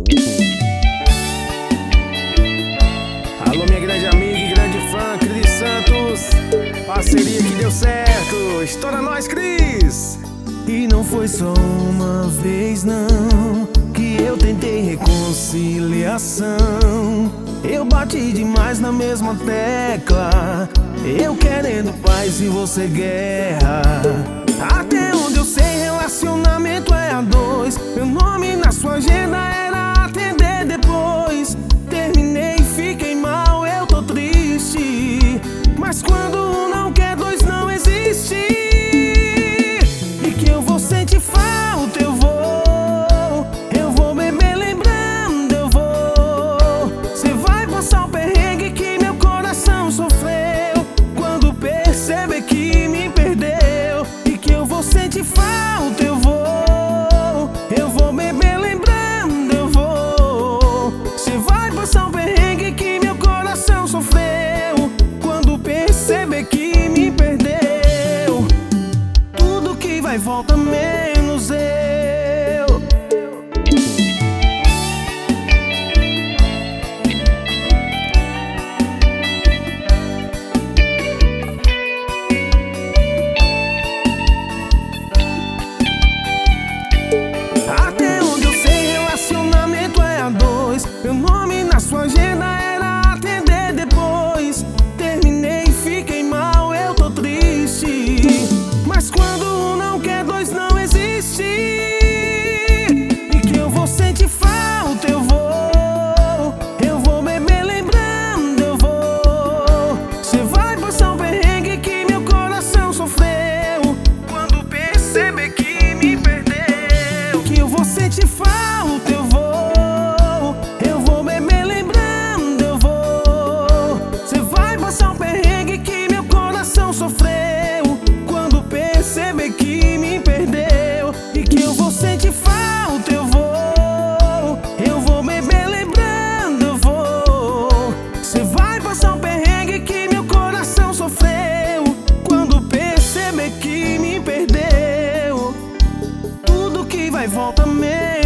Alô, minha grande amiga e grande fã, Cris Santos. Parceria que deu certo. Estoura nós, Cris. E não foi só uma vez não que eu tentei reconciliação. Eu bati demais na mesma tecla, eu querendo paz e você guerra. Até onde eu sei, relacionamento é a dois. Meu nome na sua agenda era atender depois. Terminei, fiquei mal, eu tô triste. Mas quando um não quer, dois não existe. E que eu vou sentir falta, eu vou beber lembrando, eu vou. Cê vai passar o perrengue que meu coração sofreu quando perceber que me perdeu. E que eu vou sentir falta, eu vou beber lembrando, eu vou. Cê vai passar o perrengue que meu coração sofreu quando perceber que me perdeu. Tudo que vai volta menos eu. Até onde eu sei, relacionamento é a dois. Meu nome na sua agenda era atender depois. Terminei, fiquei mal, eu tô triste. Mas quando um não quer, dois não existe. E que eu vou sentir falta, eu vou beber lembrando, eu vou. Cê vai passar um perrengue que meu coração sofreu quando perceber que me perdeu. Que eu vou sentir falta, eu vou beber lembrando, eu vou. Cê vai passar um perrengue que meu coração sofreu quando perceber que me perdeu. E que eu vou sentir falta, eu vou beber lembrando, eu vou. Cê vai passar um perrengue que meu coração sofreu quando perceber que me perdeu. Tudo que vai volta mesmo.